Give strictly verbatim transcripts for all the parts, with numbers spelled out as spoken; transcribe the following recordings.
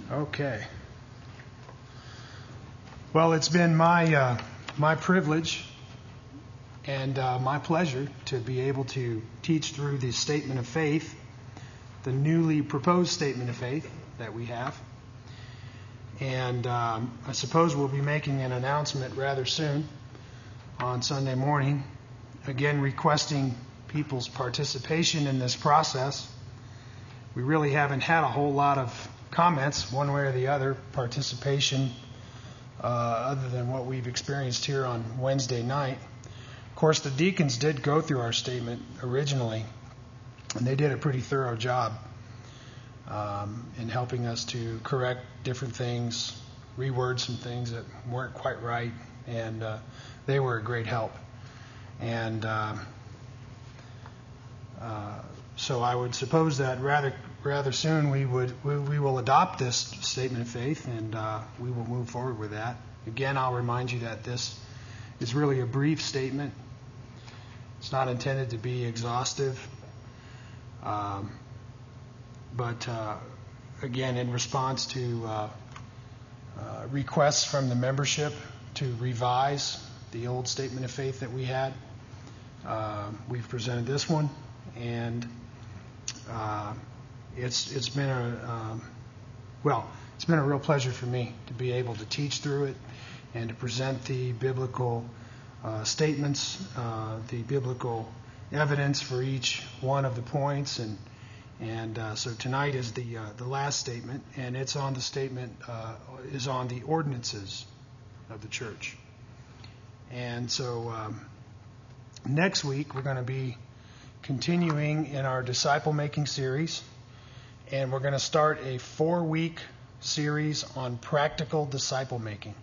Okay. Well, it's been my uh, my privilege and uh, my pleasure to be able to teach through the statement of faith, the newly proposed statement of faith that we have. And um, I suppose we'll be making an announcement rather soon on Sunday morning, again requesting people's participation in this process. We really haven't had a whole lot of comments, one way or the other, participation, uh, other than what we've experienced here on Wednesday night. Of course, the deacons did go through our statement originally, and they did a pretty thorough job um, in helping us to correct different things, reword some things that weren't quite right, and uh, they were a great help. And uh, uh, so I would suppose that rather rather soon we would we, we will adopt this statement of faith, and uh, we will move forward with that. Again, I'll remind you that this is really a brief statement. It's not intended to be exhaustive, um, but uh, again, in response to uh, uh, requests from the membership to revise the old statement of faith that we had, uh, we've presented this one, and uh, it's it's been a um, well, it's been a real pleasure for me to be able to teach through it and to present the biblical uh, statements, uh, the biblical evidence for each one of the points, and and uh, so tonight is the uh, the last statement, and it's on the statement uh, is on the ordinances of the church. And so um, next week we're going to be continuing in our disciple-making series, and we're going to start a four-week series on practical disciple-making.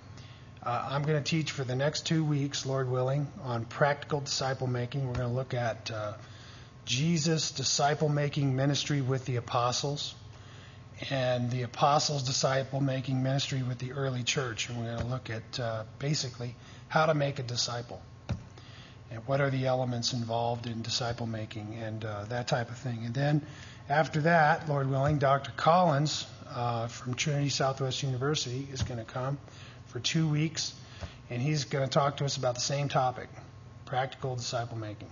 Uh, I'm going to teach for the next two weeks, Lord willing, on practical disciple-making. We're going to look at uh, Jesus' disciple-making ministry with the apostles and the apostles' disciple-making ministry with the early church. And we're going to look at uh, basically how to make a disciple and what are the elements involved in disciple-making and uh, that type of thing. And then after that, Lord willing, Doctor Collins uh, from Trinity Southwest University is going to come for two weeks, and he's going to talk to us about the same topic, practical disciple-making.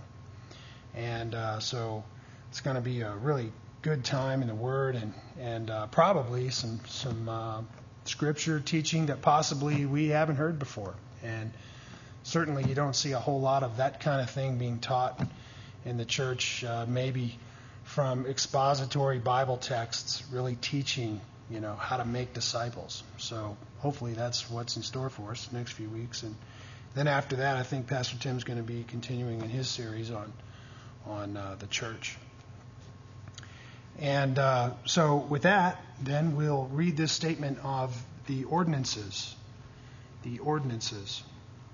And uh, so it's going to be a really good time in the Word, and and uh, probably some some uh, Scripture teaching that possibly we haven't heard before. And certainly you don't see a whole lot of that kind of thing being taught in the church, uh, maybe from expository Bible texts, really teaching, you know, how to make disciples. So hopefully that's what's in store for us the next few weeks. And then after that, I think Pastor Tim's going to be continuing in his series on on uh, the church. And uh, so with that, then we'll read this statement of the ordinances. The ordinances.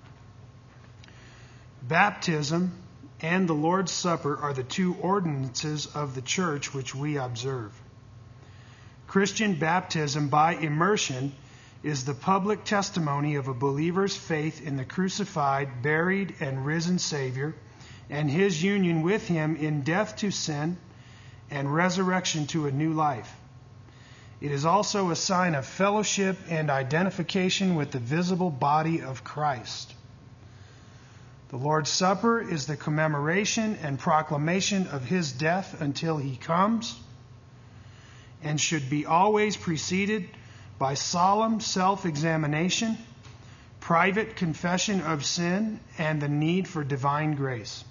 Baptism and the Lord's Supper are the two ordinances of the church which we observe. Christian baptism by immersion is the public testimony of a believer's faith in the crucified, buried, and risen Savior, and his union with him in death to sin and resurrection to a new life. It is also a sign of fellowship and identification with the visible body of Christ. The Lord's Supper is the commemoration and proclamation of his death until he comes, and should be always preceded by solemn self-examination, private confession of sin, and the need for divine grace.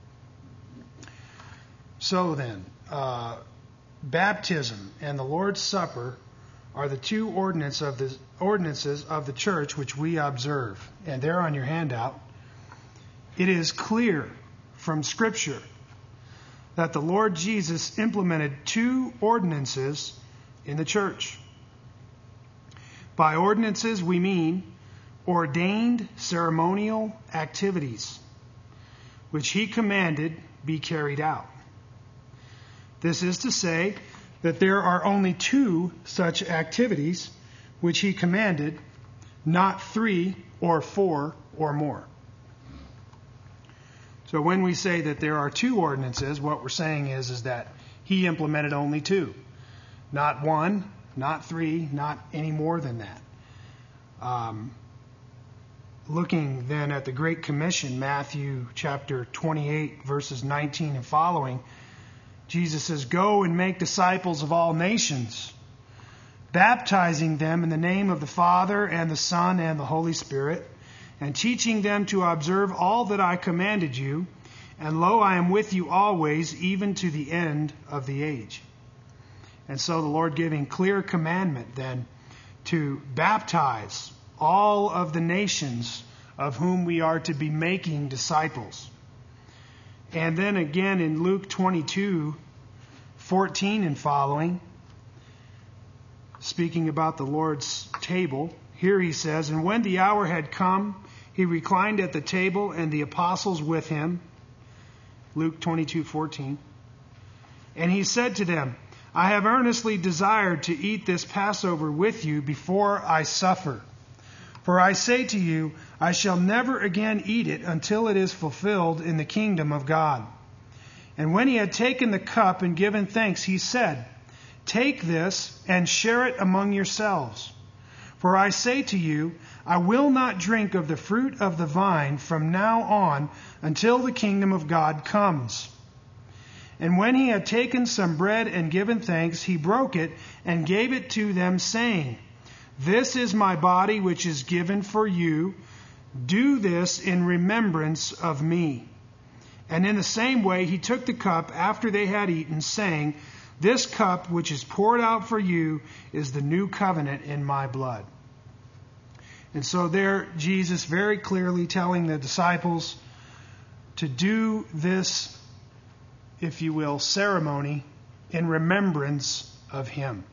So then, uh, baptism and the Lord's Supper are the two ordinance of the, ordinances of the church which we observe. And they're on your handout. It is clear from Scripture that the Lord Jesus implemented two ordinances in the church. By ordinances, we mean ordained ceremonial activities, which he commanded be carried out. This is to say that there are only two such activities which he commanded, not three or four or more. So when we say that there are two ordinances, what we're saying is, is that he implemented only two. Not one, not three, not any more than that. Um, looking then at the Great Commission, Matthew chapter twenty-eight, verses nineteen and following, Jesus says, "Go and make disciples of all nations, baptizing them in the name of the Father and the Son and the Holy Spirit, and teaching them to observe all that I commanded you. And lo, I am with you always, even to the end of the age." And so the Lord giving clear commandment then to baptize all of the nations of whom we are to be making disciples. And then again in Luke twenty-two, fourteen and following, speaking about the Lord's table, here he says, "And when the hour had come, he reclined at the table, and the apostles with him." Luke twenty-two, fourteen. "And he said to them, I have earnestly desired to eat this Passover with you before I suffer. For I say to you, I shall never again eat it until it is fulfilled in the kingdom of God." And when he had taken the cup and given thanks, he said, "Take this and share it among yourselves. For I say to you, I will not drink of the fruit of the vine from now on until the kingdom of God comes." And when he had taken some bread and given thanks, he broke it and gave it to them, saying, "This is my body which is given for you. Do this in remembrance of me." And in the same way he took the cup after they had eaten, saying, "This cup which is poured out for you is the new covenant in my blood." And so there Jesus very clearly telling the disciples to do this, if you will, ceremony in remembrance of him.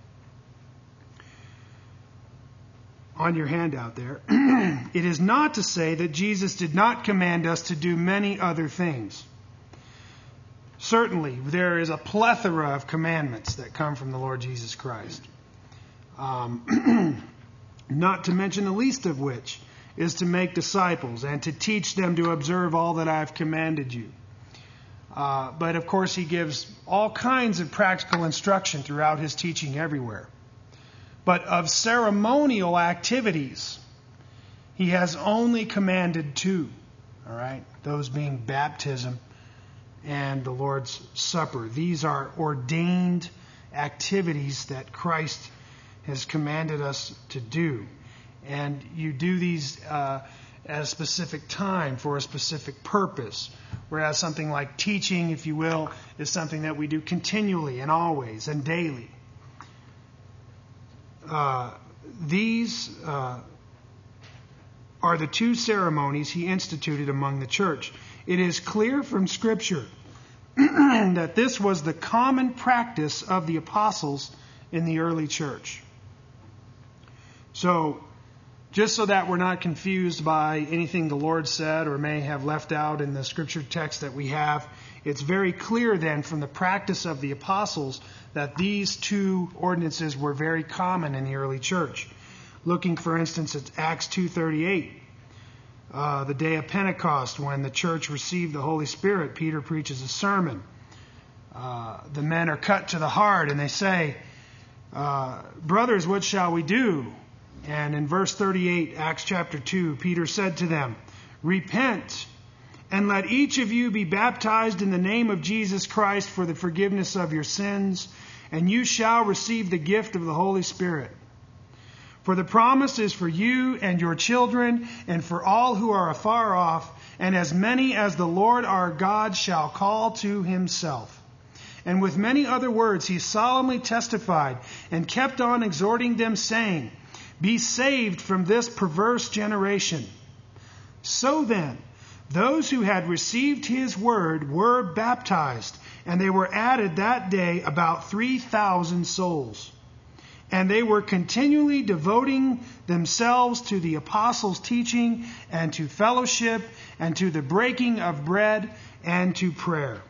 On your handout there, it is not to say that Jesus did not command us to do many other things. Certainly, there is a plethora of commandments that come from the Lord Jesus Christ. Um, not to mention the least of which is to make disciples and to teach them to observe all that I have commanded you. Uh, but of course, he gives all kinds of practical instruction throughout his teaching everywhere. But of ceremonial activities, he has only commanded two. All right, those being baptism and the Lord's Supper. These are ordained activities that Christ has commanded us to do. And you do these uh, at a specific time for a specific purpose. Whereas something like teaching, if you will, is something that we do continually and always and daily. Uh, these uh, are the two ceremonies he instituted among the church. It is clear from Scripture that this was the common practice of the apostles in the early church. So, just so that we're not confused by anything the Lord said or may have left out in the Scripture text that we have, it's very clear then from the practice of the apostles that these two ordinances were very common in the early church. Looking, for instance, at Acts two thirty-eight, uh, the day of Pentecost, when the church received the Holy Spirit, Peter preaches a sermon. Uh, the men are cut to the heart and they say, uh, "Brothers, what shall we do?" And in verse thirty-eight, Acts chapter two, Peter said to them, "Repent, and let each of you be baptized in the name of Jesus Christ for the forgiveness of your sins, and you shall receive the gift of the Holy Spirit. For the promise is for you and your children, and for all who are afar off, and as many as the Lord our God shall call to himself." And with many other words he solemnly testified and kept on exhorting them, saying, "Be saved from this perverse generation." So then, those who had received his word were baptized, and they were added that day about three thousand souls. And they were continually devoting themselves to the apostles' teaching and to fellowship and to the breaking of bread and to prayer.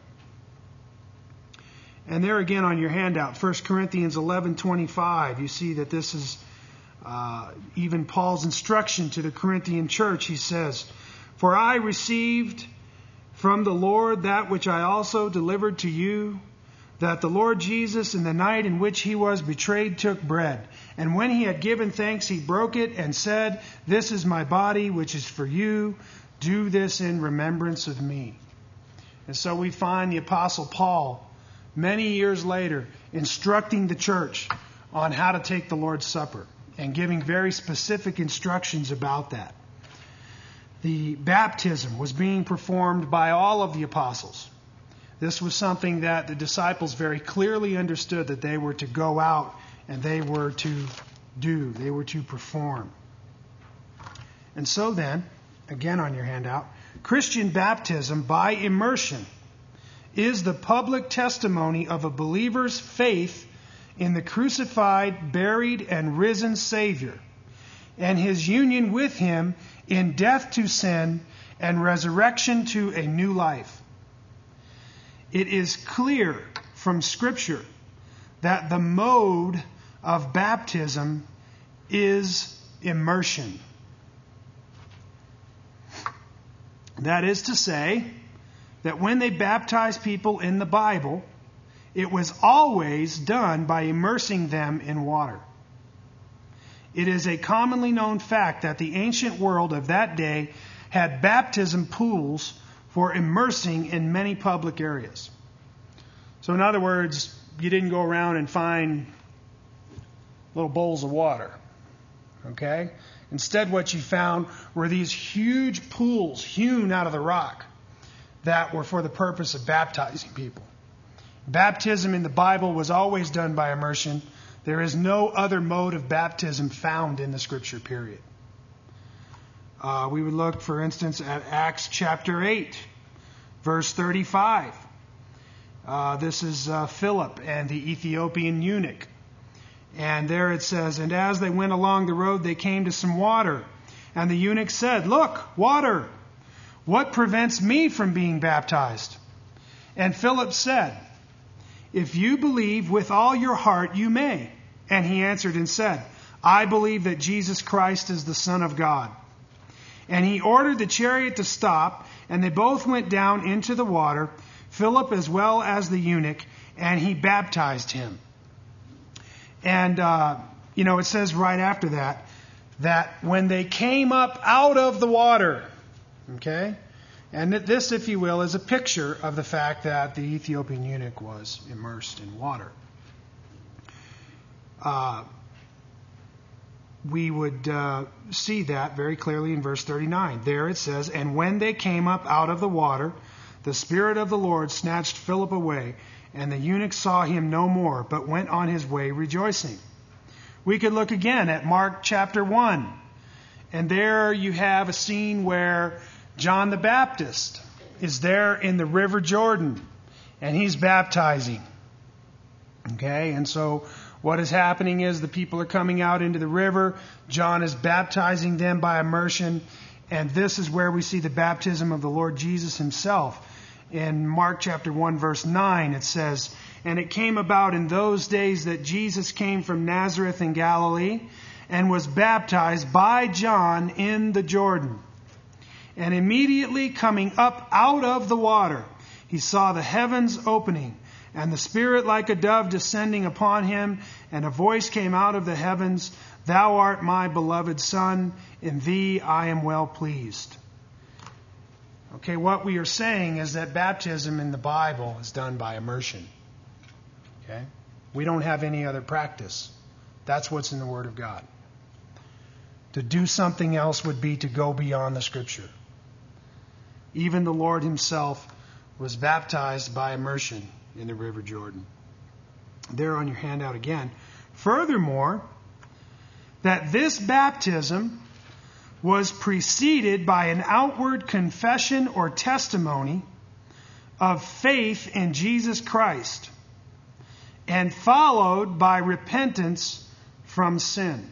And there again on your handout, First Corinthians eleven twenty-five, you see that this is uh, even Paul's instruction to the Corinthian church. He says, "For I received from the Lord that which I also delivered to you, that the Lord Jesus, in the night in which he was betrayed, took bread. And when he had given thanks, he broke it and said, "This is my body, which is for you. Do this in remembrance of me." And so we find the Apostle Paul, many years later, instructing the church on how to take the Lord's Supper and giving very specific instructions about that. The baptism was being performed by all of the apostles. This was something that the disciples very clearly understood that they were to go out and they were to do, they were to perform. And so then, again on your handout, Christian baptism by immersion is the public testimony of a believer's faith in the crucified, buried, and risen Savior, and his union with him in death to sin and resurrection to a new life. It is clear from Scripture that the mode of baptism is immersion. That is to say, that when they baptized people in the Bible, it was always done by immersing them in water. It is a commonly known fact that the ancient world of that day had baptism pools for immersing in many public areas. So in other words, you didn't go around and find little bowls of water. Okay? Instead, what you found were these huge pools hewn out of the rock that were for the purpose of baptizing people. Baptism in the Bible was always done by immersion. There is no other mode of baptism found in the Scripture, period. Uh, we would look, for instance, at Acts chapter eight, verse thirty-five. Uh, this is uh, Philip and the Ethiopian eunuch. And there it says, "And as they went along the road, they came to some water. And the eunuch said, 'Look, water! What prevents me from being baptized?' And Philip said, 'If you believe with all your heart, you may.' And he answered and said, 'I believe that Jesus Christ is the Son of God.' And he ordered the chariot to stop, and they both went down into the water, Philip as well as the eunuch, and he baptized him." And, uh, you know, it says right after that, that when they came up out of the water, okay? And this, if you will, is a picture of the fact that the Ethiopian eunuch was immersed in water. Uh, we would uh, see that very clearly in verse thirty-nine. There it says, "And when they came up out of the water, the Spirit of the Lord snatched Philip away, and the eunuch saw him no more, but went on his way rejoicing." We could look again at Mark chapter one. And there you have a scene where John the Baptist is there in the River Jordan, and he's baptizing. Okay, and so what is happening is the people are coming out into the river. John is baptizing them by immersion. And this is where we see the baptism of the Lord Jesus himself. In Mark chapter one, verse nine, it says, "And it came about in those days that Jesus came from Nazareth in Galilee and was baptized by John in the Jordan. And immediately coming up out of the water, he saw the heavens opening, and the Spirit like a dove descending upon him, and a voice came out of the heavens, 'Thou art my beloved Son, in thee I am well pleased.'" Okay, what we are saying is that baptism in the Bible is done by immersion. Okay? We don't have any other practice. That's what's in the Word of God. To do something else would be to go beyond the Scripture. Even the Lord himself was baptized by immersion in the River Jordan. There on your handout again. Furthermore, that this baptism was preceded by an outward confession or testimony of faith in Jesus Christ, and followed by repentance from sin.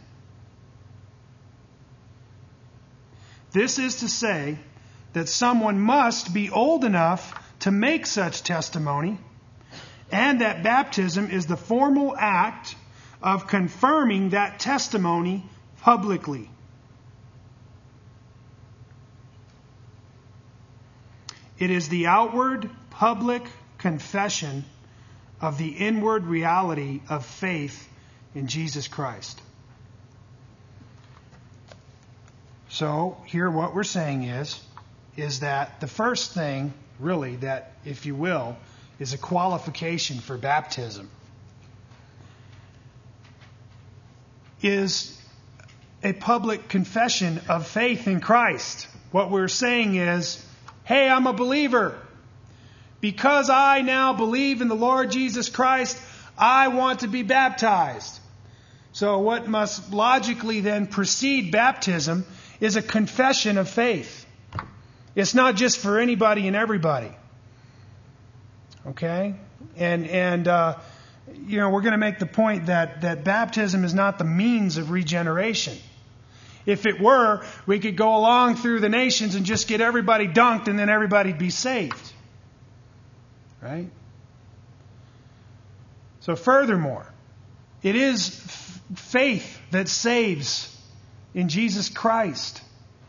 This is to say that someone must be old enough to make such testimony, and that baptism is the formal act of confirming that testimony publicly. It is the outward public confession of the inward reality of faith in Jesus Christ. So here what we're saying is, is that the first thing, really, that, if you will, is a qualification for baptism, is a public confession of faith in Christ. What we're saying is, hey, I'm a believer. Because I now believe in the Lord Jesus Christ, I want to be baptized. So what must logically then precede baptism is a confession of faith. It's not just for anybody and everybody. Okay? And, and uh, you know, we're going to make the point that, that baptism is not the means of regeneration. If it were, we could go along through the nations and just get everybody dunked and then everybody'd be saved. Right? So furthermore, it is f- faith that saves in Jesus Christ.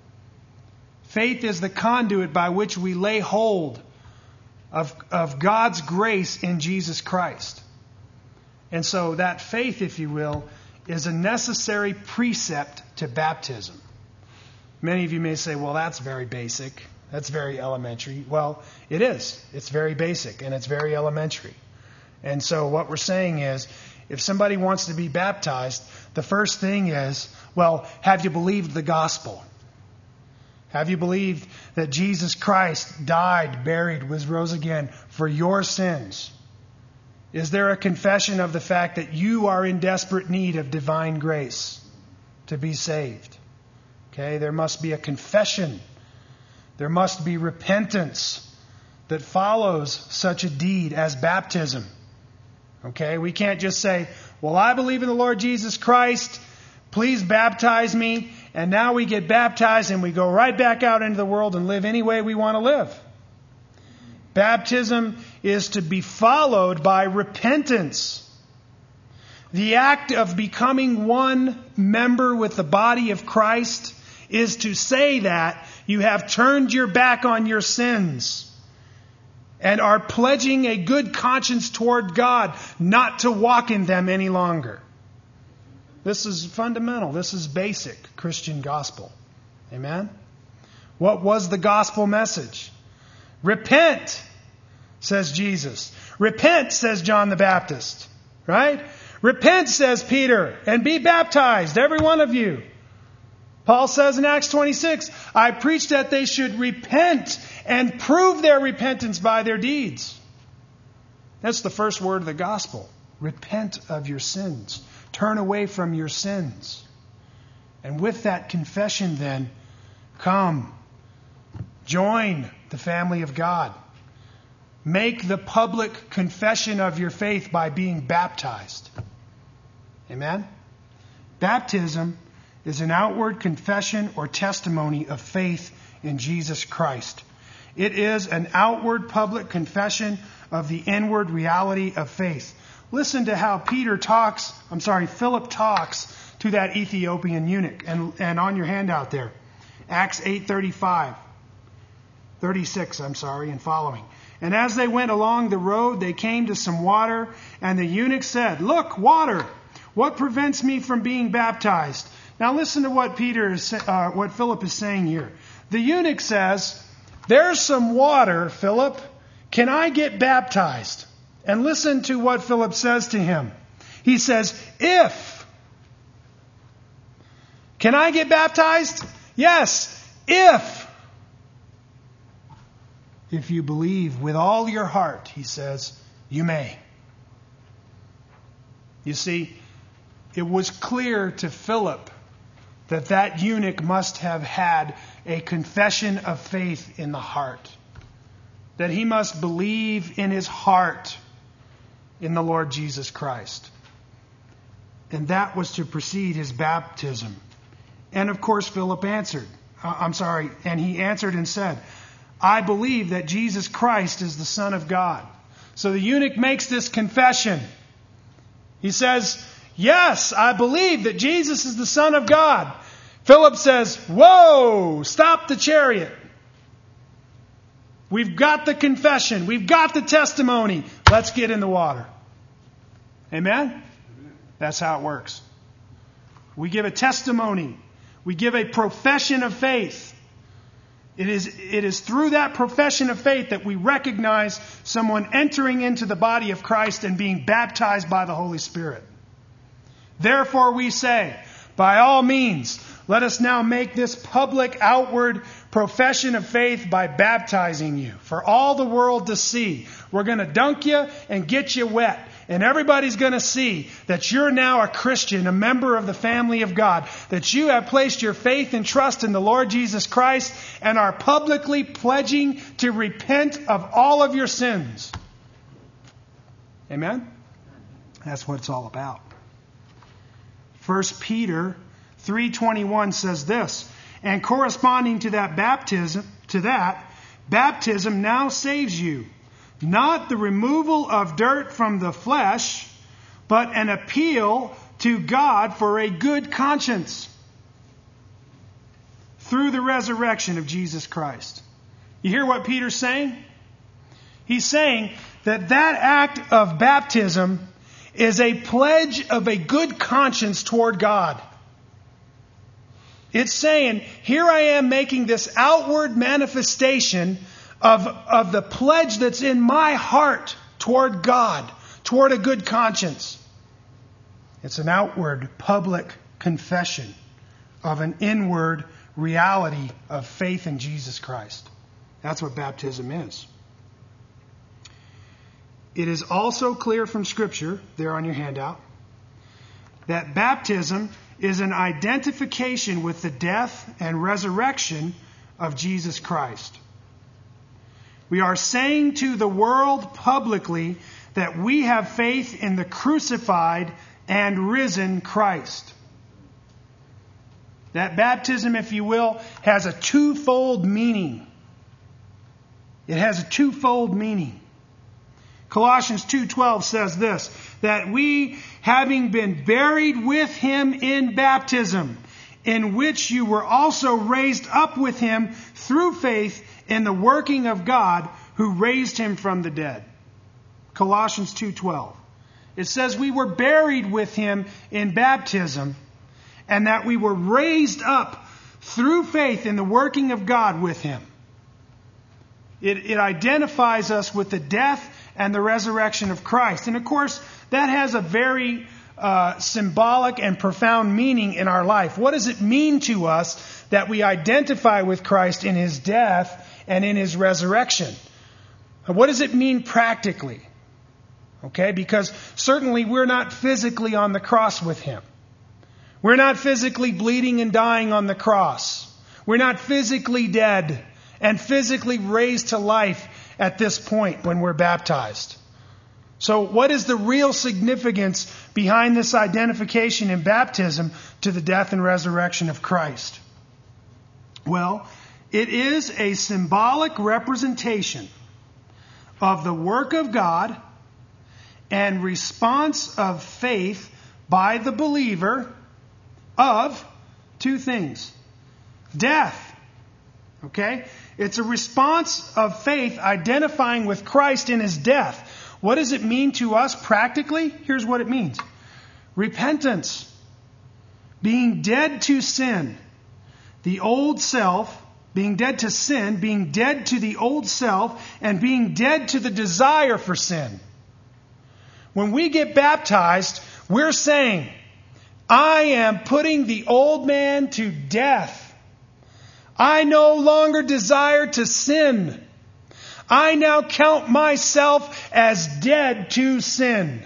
Faith is the conduit by which we lay hold of, of God's grace in Jesus Christ. And so that faith, if you will, is a necessary precept to baptism. Many of you may say, well, that's very basic. That's very elementary. Well, it is. It's very basic and it's very elementary. And so what we're saying is, if somebody wants to be baptized, the first thing is, well, have you believed the gospel? Have you believed that Jesus Christ died, buried, was rose again for your sins? Is there a confession of the fact that you are in desperate need of divine grace to be saved? Okay, there must be a confession. There must be repentance that follows such a deed as baptism. Okay, we can't just say, well, I believe in the Lord Jesus Christ. Please baptize me. And now we get baptized and we go right back out into the world and live any way we want to live. Baptism is to be followed by repentance. The act of becoming one member with the body of Christ is to say that you have turned your back on your sins and are pledging a good conscience toward God not to walk in them any longer. This is fundamental. This is basic Christian gospel. Amen? What was the gospel message? Repent, says Jesus. Repent, says John the Baptist. Right? Repent, says Peter, and be baptized, every one of you. Paul says in Acts twenty-six, I preach that they should repent and prove their repentance by their deeds. That's the first word of the gospel. Repent of your sins. Turn away from your sins. And with that confession then, come, join the family of God. Make the public confession of your faith by being baptized. Amen? Baptism is an outward confession or testimony of faith in Jesus Christ. It is an outward public confession of the inward reality of faith. Listen to how Peter talks, I'm sorry, Philip talks to that Ethiopian eunuch. And, and on your handout there, Acts eight thirty-five, thirty-six, I'm sorry, and following. And as they went along the road, they came to some water, and the eunuch said, look, water, what prevents me from being baptized? Now listen to what Peter is, uh, what Philip is saying here. The eunuch says, there's some water, Philip. Can I get baptized? And listen to what Philip says to him. He says, if. Can I get baptized? Yes, if. If you believe with all your heart, he says, you may. You see, it was clear to Philip that that eunuch must have had a confession of faith in the heart. That he must believe in his heart in the Lord Jesus Christ. And that was to precede his baptism. And of course, Philip answered. Uh, I'm sorry. And he answered and said, I believe that Jesus Christ is the Son of God. So the eunuch makes this confession. He says, yes, I believe that Jesus is the Son of God. Philip says, whoa, stop the chariot. We've got the confession. We've got the testimony. Let's get in the water. Amen? That's how it works. We give a testimony. We give a profession of faith. It is, it is through that profession of faith that we recognize someone entering into the body of Christ and being baptized by the Holy Spirit. Therefore we say, by all means, let us now make this public outward profession of faith by baptizing you for all the world to see. We're going to dunk you and get you wet. And everybody's going to see that you're now a Christian, a member of the family of God, that you have placed your faith and trust in the Lord Jesus Christ and are publicly pledging to repent of all of your sins. Amen? That's what it's all about. First Peter three twenty-one says this, and corresponding to that baptism, to that, baptism now saves you. Not the removal of dirt from the flesh, but an appeal to God for a good conscience through the resurrection of Jesus Christ. You hear what Peter's saying? He's saying that that act of baptism is a pledge of a good conscience toward God. It's saying, here I am making this outward manifestation Of, of the pledge that's in my heart toward God, toward a good conscience. It's an outward public confession of an inward reality of faith in Jesus Christ. That's what baptism is. It is also clear from Scripture, there on your handout, that baptism is an identification with the death and resurrection of Jesus Christ. We are saying to the world publicly that we have faith in the crucified and risen Christ. That baptism, if you will, has a twofold meaning. It has a twofold meaning. Colossians two twelve says this, that we, having been buried with Him in baptism, in which you were also raised up with Him through faith in the working of God who raised Him from the dead. Colossians two twelve. It says we were buried with Him in baptism and that we were raised up through faith in the working of God with Him. It, it identifies us with the death and the resurrection of Christ. And of course, that has a very uh, symbolic and profound meaning in our life. What does it mean to us that we identify with Christ in His death and in His resurrection? What does it mean practically? Okay, because certainly we're not physically on the cross with Him. We're not physically bleeding and dying on the cross. We're not physically dead and physically raised to life at this point when we're baptized. So what is the real significance behind this identification in baptism to the death and resurrection of Christ? Well, it is a symbolic representation of the work of God and response of faith by the believer of two things. Death. Okay? It's a response of faith identifying with Christ in His death. What does it mean to us practically? Here's what it means. Repentance. Being dead to sin. The old self, being dead to sin, being dead to the old self, and being dead to the desire for sin. When we get baptized, we're saying, I am putting the old man to death. I no longer desire to sin. I now count myself as dead to sin.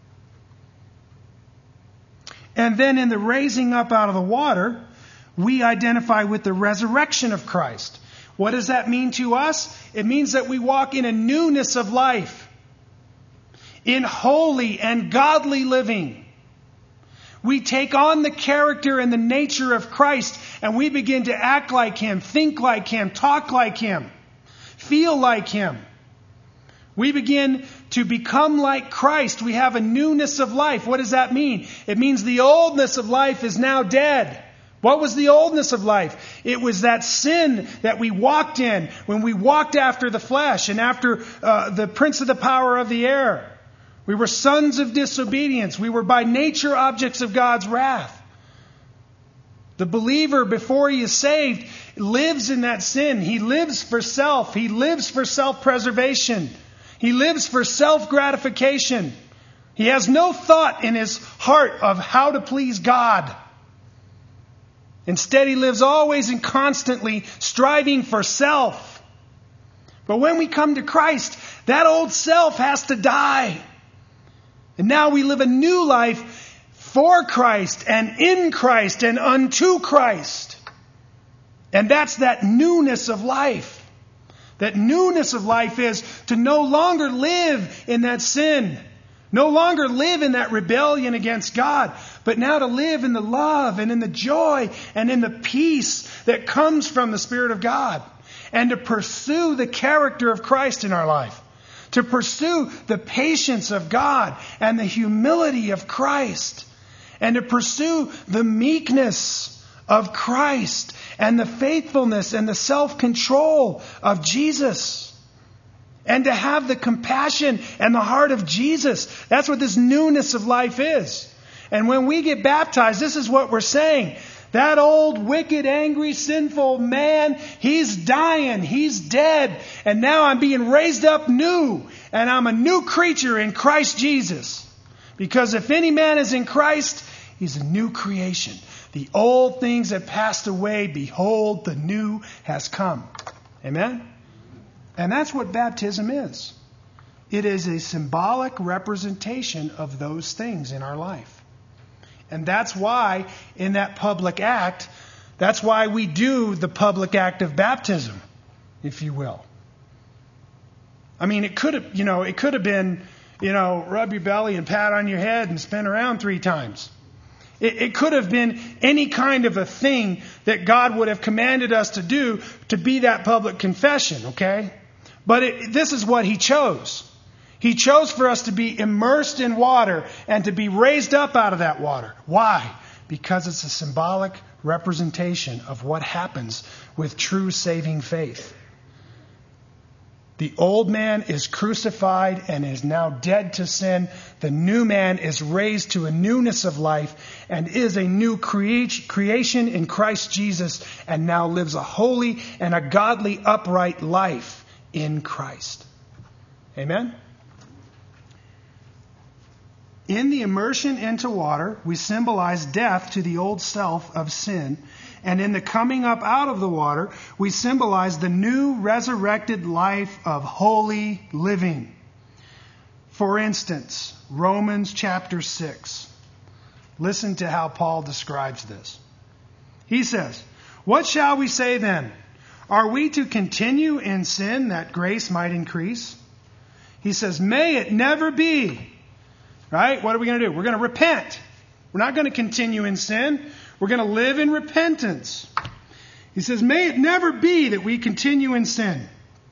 And then in the raising up out of the water, we identify with the resurrection of Christ. What does that mean to us? It means that we walk in a newness of life, in holy and godly living. We take on the character and the nature of Christ, and we begin to act like Him, think like Him, talk like Him, feel like Him. We begin to become like Christ. We have a newness of life. What does that mean? It means the oldness of life is now dead. What was the oldness of life? It was that sin that we walked in when we walked after the flesh and after uh, the prince of the power of the air. We were sons of disobedience. We were by nature objects of God's wrath. The believer, before he is saved, lives in that sin. He lives for self. He lives for self-preservation. He lives for self-gratification. He has no thought in his heart of how to please God. Instead, he lives always and constantly striving for self. But when we come to Christ, that old self has to die. And now we live a new life for Christ and in Christ and unto Christ. And that's that newness of life. That newness of life is to no longer live in that sin. No longer live in that rebellion against God. But now to live in the love and in the joy and in the peace that comes from the Spirit of God. And to pursue the character of Christ in our life. To pursue the patience of God and the humility of Christ. And to pursue the meekness of Christ and the faithfulness and the self-control of Jesus. And to have the compassion and the heart of Jesus. That's what this newness of life is. And when we get baptized, this is what we're saying. That old, wicked, angry, sinful man, he's dying. He's dead. And now I'm being raised up new. And I'm a new creature in Christ Jesus. Because if any man is in Christ, he's a new creation. The old things have passed away. Behold, the new has come. Amen? And that's what baptism is. It is a symbolic representation of those things in our life. And that's why in that public act, that's why we do the public act of baptism, if you will. I mean, it could have, you know, it could have been, you know, rub your belly and pat on your head and spin around three times. It, it could have been any kind of a thing that God would have commanded us to do to be that public confession, okay? But it, this is what He chose. He chose for us to be immersed in water and to be raised up out of that water. Why? Because it's a symbolic representation of what happens with true saving faith. The old man is crucified and is now dead to sin. The new man is raised to a newness of life and is a new crea- creation in Christ Jesus and now lives a holy and a godly, upright life in Christ. Amen? In the immersion into water, we symbolize death to the old self of sin. And in the coming up out of the water, we symbolize the new resurrected life of holy living. For instance, Romans chapter six. Listen to how Paul describes this. He says, "What shall we say then? Are we to continue in sin that grace might increase?" He says, "May it never be." Right? What are we going to do? We're going to repent. We're not going to continue in sin. We're going to live in repentance. He says, "May it never be that we continue in sin.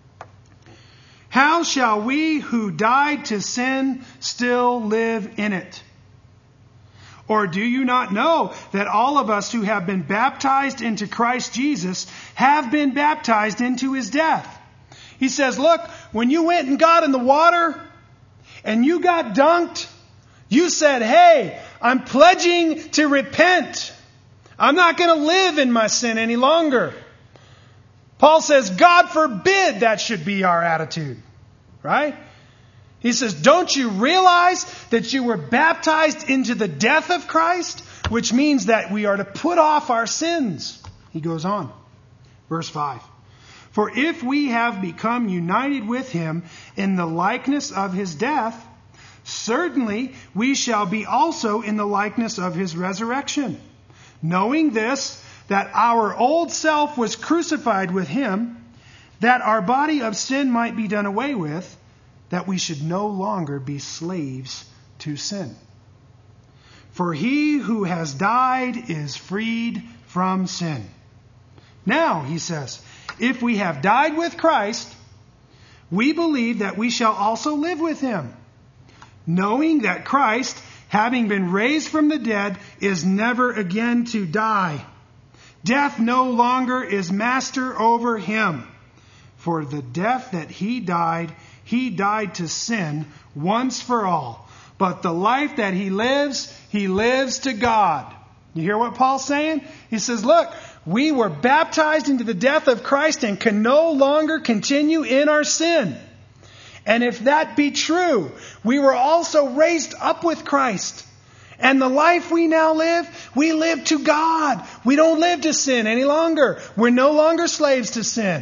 How shall we who died to sin still live in it? Or do you not know that all of us who have been baptized into Christ Jesus have been baptized into His death?" He says, look, when you went and got in the water and you got dunked, you said, hey, I'm pledging to repent. I'm not going to live in my sin any longer. Paul says, God forbid that should be our attitude. Right? He says, don't you realize that you were baptized into the death of Christ? Which means that we are to put off our sins. He goes on. Verse five. For if we have become united with Him in the likeness of His death, certainly we shall be also in the likeness of His resurrection. Knowing this, that our old self was crucified with Him, that our body of sin might be done away with, that we should no longer be slaves to sin. For he who has died is freed from sin. Now, he says, if we have died with Christ, we believe that we shall also live with Him, knowing that Christ, having been raised from the dead, is never again to die. Death no longer is master over Him. For the death that He died, He died to sin once for all. But the life that he lives, he lives to God. You hear what Paul's saying? He says, look, we were baptized into the death of Christ and can no longer continue in our sin. And if that be true, we were also raised up with Christ. And the life we now live, we live to God. We don't live to sin any longer. We're no longer slaves to sin.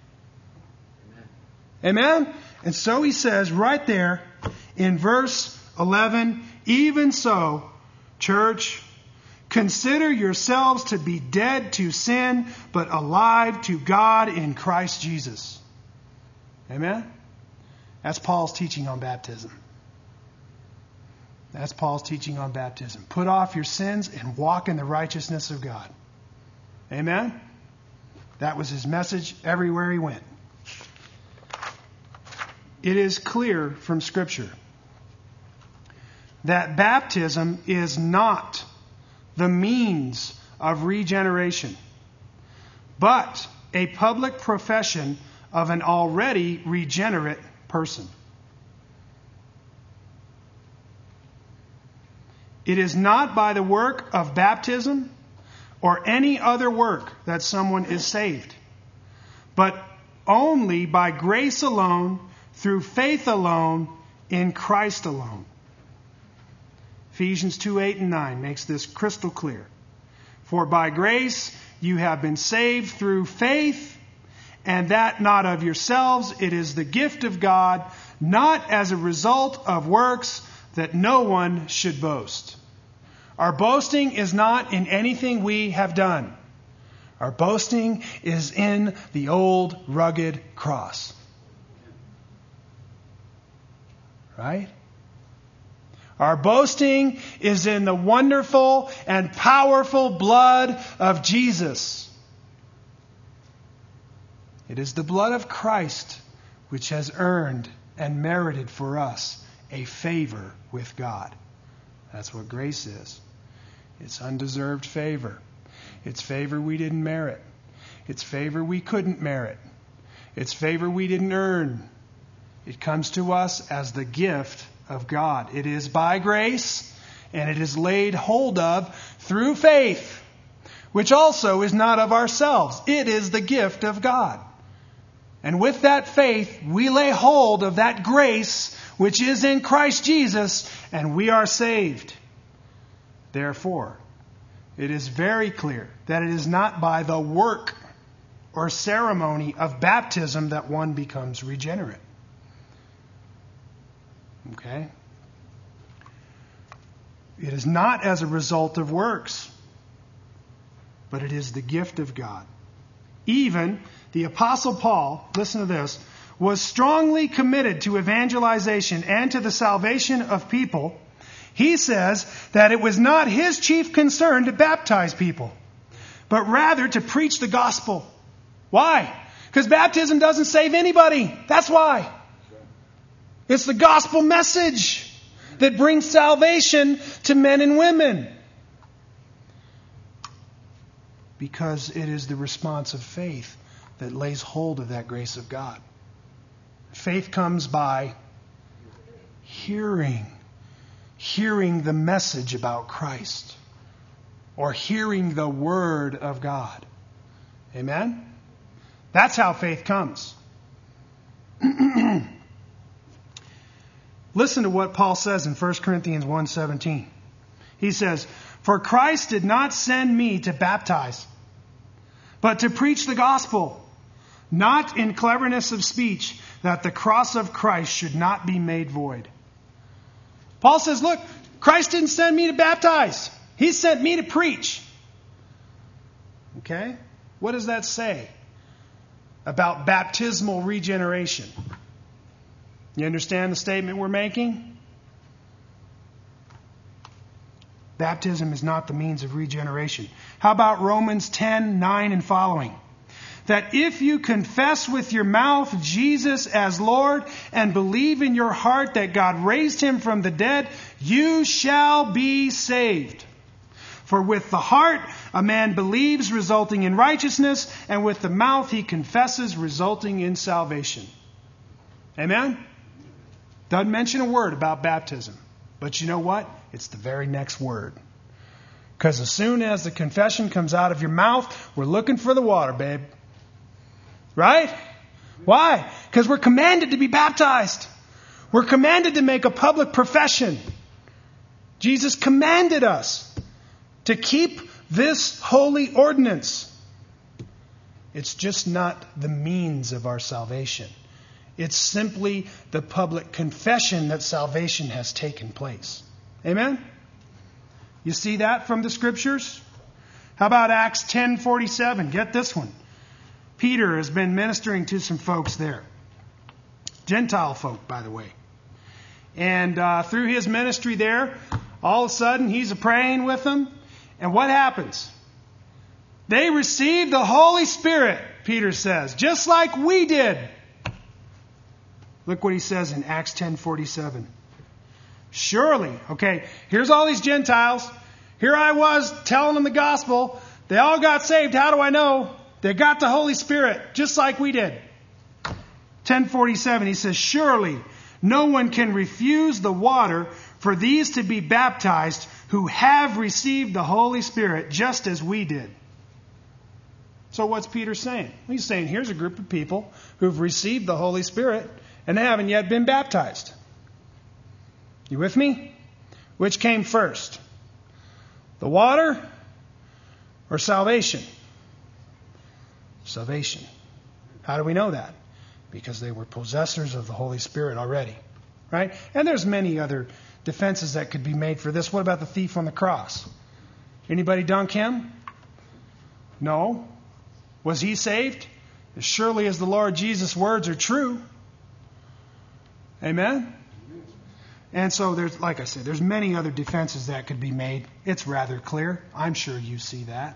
Amen? Amen? And so he says right there in verse eleven, even so, church, consider yourselves to be dead to sin, but alive to God in Christ Jesus. Amen? That's Paul's teaching on baptism. That's Paul's teaching on baptism. Put off your sins and walk in the righteousness of God. Amen? That was his message everywhere he went. It is clear from Scripture that baptism is not the means of regeneration, but a public profession of an already regenerate person. It is not by the work of baptism or any other work that someone is saved, but only by grace alone, through faith alone, in Christ alone. Ephesians two, eight and nine makes this crystal clear. For by grace you have been saved through faith, and that not of yourselves, it is the gift of God, not as a result of works, that no one should boast. Our boasting is not in anything we have done. Our boasting is in the old rugged cross. Right? Our boasting is in the wonderful and powerful blood of Jesus. It is the blood of Christ which has earned and merited for us a favor with God. That's what grace is. It's undeserved favor. It's favor we didn't merit. It's favor we couldn't merit. It's favor we didn't earn. It comes to us as the gift of God. It is by grace, and it is laid hold of through faith, which also is not of ourselves. It is the gift of God. And with that faith, we lay hold of that grace which is in Christ Jesus, and we are saved. Therefore, it is very clear that it is not by the work or ceremony of baptism that one becomes regenerate. Okay? It is not as a result of works, but it is the gift of God. Even the Apostle Paul, listen to this, was strongly committed to evangelization and to the salvation of people. He says that it was not his chief concern to baptize people, but rather to preach the gospel. Why? Because baptism doesn't save anybody. That's why. It's the gospel message that brings salvation to men and women. Because it is the response of faith that lays hold of that grace of God. Faith comes by hearing. Hearing the message about Christ. Or hearing the Word of God. Amen? That's how faith comes. Listen to what Paul says in First Corinthians one seventeen. He says, "For Christ did not send me to baptize, but to preach the gospel, not in cleverness of speech, that the cross of Christ should not be made void." Paul says, look, Christ didn't send me to baptize. He sent me to preach. Okay? What does that say about baptismal regeneration? You understand the statement we're making? Baptism is not the means of regeneration. How about Romans ten, nine and following? That if you confess with your mouth Jesus as Lord and believe in your heart that God raised him from the dead, you shall be saved. For with the heart a man believes, resulting in righteousness, and with the mouth he confesses, resulting in salvation. Amen? Doesn't mention a word about baptism. But you know what? It's the very next word. Because as soon as the confession comes out of your mouth, we're looking for the water, babe. Right? Why? Because we're commanded to be baptized. We're commanded to make a public profession. Jesus commanded us to keep this holy ordinance. It's just not the means of our salvation. It's simply the public confession that salvation has taken place. Amen? You see that from the Scriptures? How about Acts ten forty-seven? Get this one. Peter has been ministering to some folks there. Gentile folk, by the way. And uh, through his ministry there, all of a sudden he's a praying with them. And what happens? They received the Holy Spirit, Peter says, just like we did. Look what he says in Acts ten forty-seven. Surely, okay, here's all these Gentiles. Here I was telling them the gospel. They all got saved. How do I know? They got the Holy Spirit, just like we did. ten forty-seven, he says, surely no one can refuse the water for these to be baptized who have received the Holy Spirit, just as we did. So what's Peter saying? He's saying here's a group of people who've received the Holy Spirit and they haven't yet been baptized. You with me? Which came first? The water or salvation? Salvation. How do we know that? Because they were possessors of the Holy Spirit already. Right? And there's many other defenses that could be made for this. What about the thief on the cross? Anybody dunk him? No. Was he saved? As surely as the Lord Jesus' words are true. Amen? And so there's, like I said, there's many other defenses that could be made. It's rather clear. I'm sure you see that.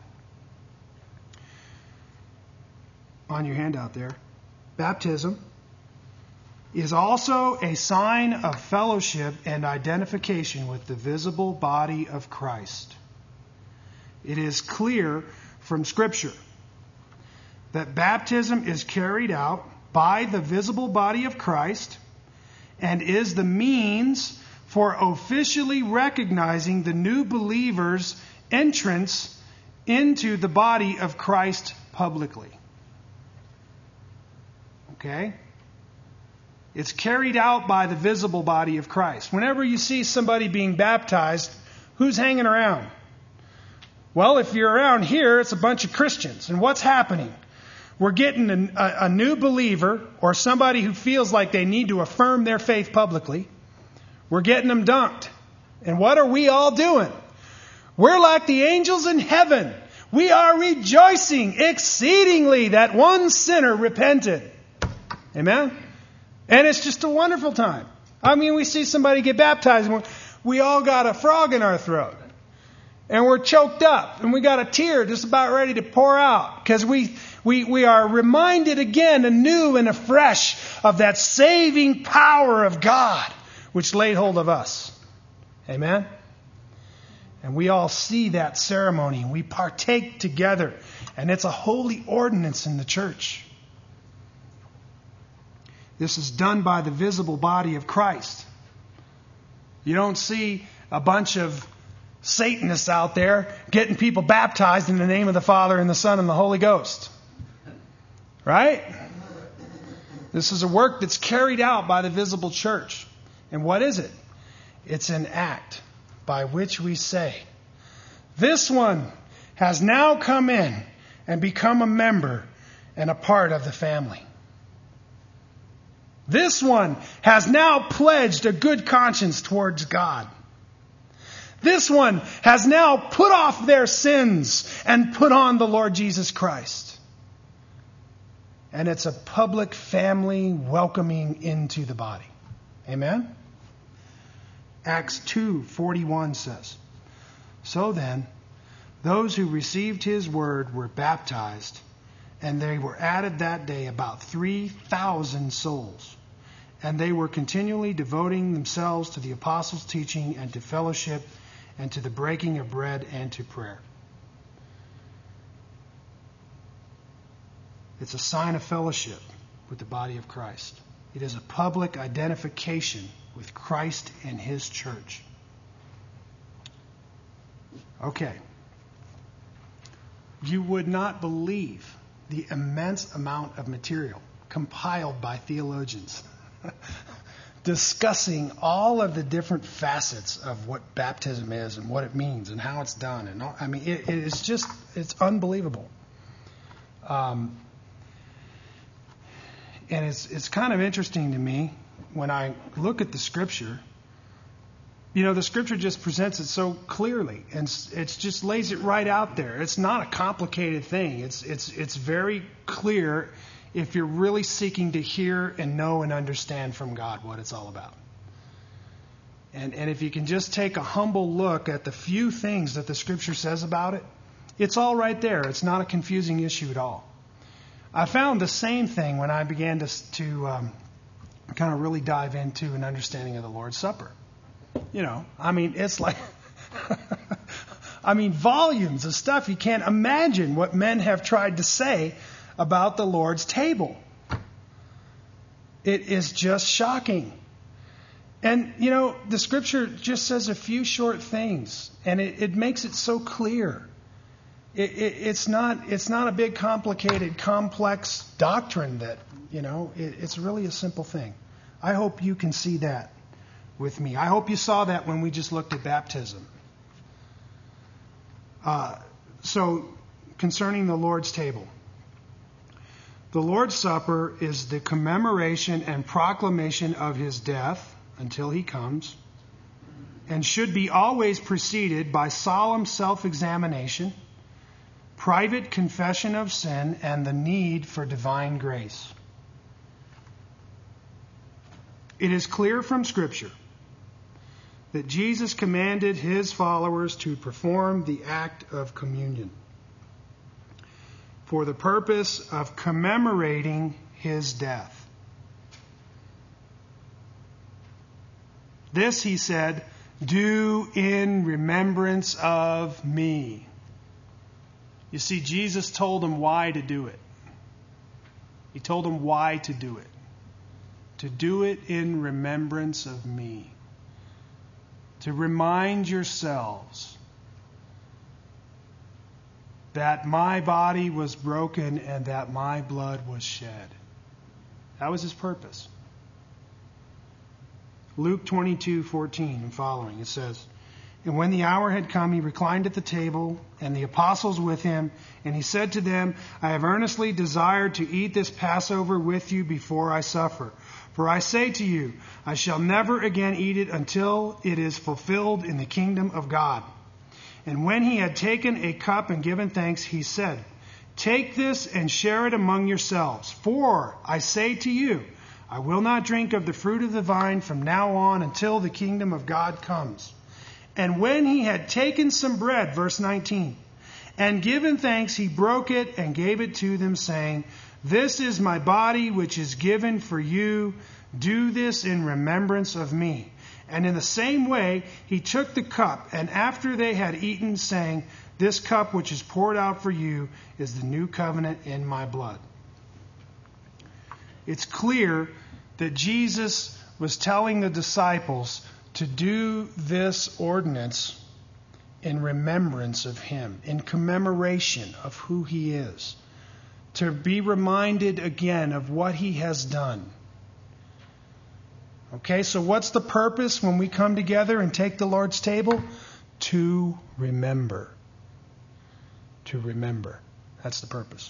On your handout there. Baptism is also a sign of fellowship and identification with the visible body of Christ. It is clear from Scripture that baptism is carried out by the visible body of Christ and is the means for officially recognizing the new believer's entrance into the body of Christ publicly. Okay? It's carried out by the visible body of Christ. Whenever you see somebody being baptized, who's hanging around? Well, if you're around here, it's a bunch of Christians. And what's happening? We're getting a, a, a new believer or somebody who feels like they need to affirm their faith publicly. We're getting them dunked. And what are we all doing? We're like the angels in heaven. We are rejoicing exceedingly that one sinner repented. Amen? And it's just a wonderful time. I mean, we see somebody get baptized and we all got a frog in our throat. And we're choked up. And we got a tear just about ready to pour out. Because we, we, we are reminded again anew and afresh of that saving power of God which laid hold of us. Amen? And we all see that ceremony and we partake together. And it's a holy ordinance in the church. This is done by the visible body of Christ. You don't see a bunch of Satanists out there getting people baptized in the name of the Father and the Son and the Holy Ghost. Right? This is a work that's carried out by the visible church. And what is it? It's an act by which we say, this one has now come in and become a member and a part of the family. This one has now pledged a good conscience towards God. This one has now put off their sins and put on the Lord Jesus Christ. And it's a public family welcoming into the body. Amen? Acts two forty-one says, so then, those who received his word were baptized, and they were added that day about three thousand souls. And they were continually devoting themselves to the apostles' teaching and to fellowship and to the breaking of bread and to prayer. It's a sign of fellowship with the body of Christ. It is a public identification with Christ and his church. Okay. You would not believe the immense amount of material compiled by theologians discussing all of the different facets of what baptism is and what it means and how it's done. And all, I mean, it, it is just, it's unbelievable. Um, and it's it's kind of interesting to me when I look at the Scripture. You know, the Scripture just presents it so clearly, and it just lays it right out there. It's not a complicated thing. It's it's it's very clear if you're really seeking to hear and know and understand from God what it's all about. And and if you can just take a humble look at the few things that the Scripture says about it, it's all right there. It's not a confusing issue at all. I found the same thing when I began to to um, kind of really dive into an understanding of the Lord's Supper. You know, I mean, it's like, I mean, volumes of stuff. You can't imagine what men have tried to say about the Lord's table. It is just shocking. And, you know, the Scripture just says a few short things, and it, it makes it so clear. It, it, it's not it's not a big, complicated, complex doctrine that, you know, it, it's really a simple thing. I hope you can see that with me. I hope you saw that when we just looked at baptism. Uh, so, concerning the Lord's table. The Lord's Supper is the commemoration and proclamation of his death until he comes, and should be always preceded by solemn self-examination, private confession of sin, and the need for divine grace. It is clear from Scripture that Jesus commanded his followers to perform the act of communion for the purpose of commemorating his death. This, he said, do in remembrance of me. You see, Jesus told them why to do it. He told them why to do it. To do it in remembrance of me. To remind yourselves that my body was broken and that my blood was shed. That was his purpose. Luke twenty-two fourteen and following, it says, and when the hour had come, he reclined at the table, and the apostles with him, and he said to them, I have earnestly desired to eat this Passover with you before I suffer. For I say to you, I shall never again eat it until it is fulfilled in the kingdom of God. And when he had taken a cup and given thanks, he said, take this and share it among yourselves. For I say to you, I will not drink of the fruit of the vine from now on until the kingdom of God comes. And when he had taken some bread, verse nineteen, and given thanks, he broke it and gave it to them, saying, this is my body which is given for you. Do this in remembrance of me. And in the same way, he took the cup, and after they had eaten, saying, this cup which is poured out for you is the new covenant in my blood. It's clear that Jesus was telling the disciples to do this ordinance in remembrance of him, in commemoration of who he is, to be reminded again of what he has done. Okay, so what's the purpose when we come together and take the Lord's table? To remember. To remember. That's the purpose.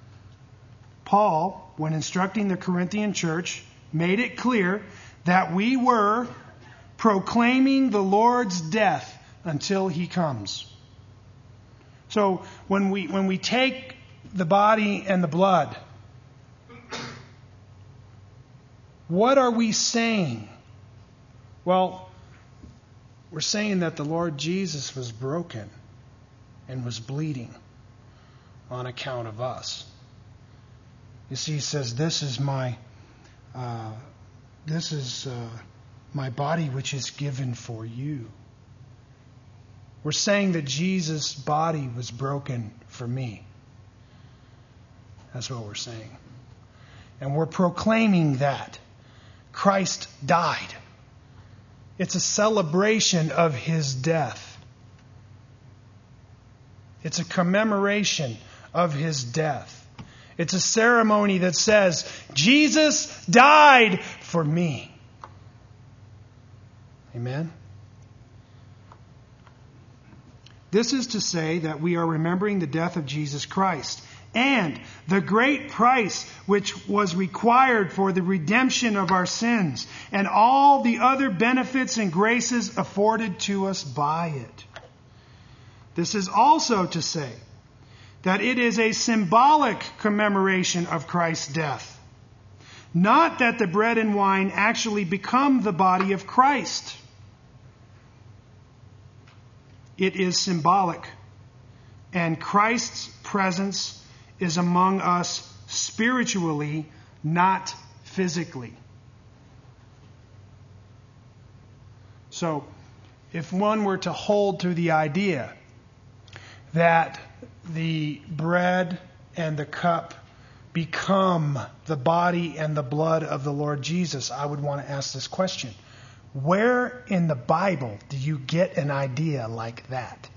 Paul, when instructing the Corinthian church, made it clear that we were proclaiming the Lord's death until he comes. So when we when we take the body and the blood, what are we saying? Well, we're saying that the Lord Jesus was broken and was bleeding on account of us. You see, he says, "This is my, uh, this is uh, my body, which is given for you." We're saying that Jesus' body was broken for me. That's what we're saying, and we're proclaiming that Christ died It's a celebration of his death. It's a commemoration of his death. It's a ceremony that says, Jesus died for me. Amen? This is to say that we are remembering the death of Jesus Christ and the great price which was required for the redemption of our sins and all the other benefits and graces afforded to us by it. This is also to say that it is a symbolic commemoration of Christ's death. Not that the bread and wine actually become the body of Christ. It is symbolic. And Christ's presence is among us spiritually, not physically. So, if one were to hold to the idea that the bread and the cup become the body and the blood of the Lord Jesus, I would want to ask this question. Where in the Bible do you get an idea like that?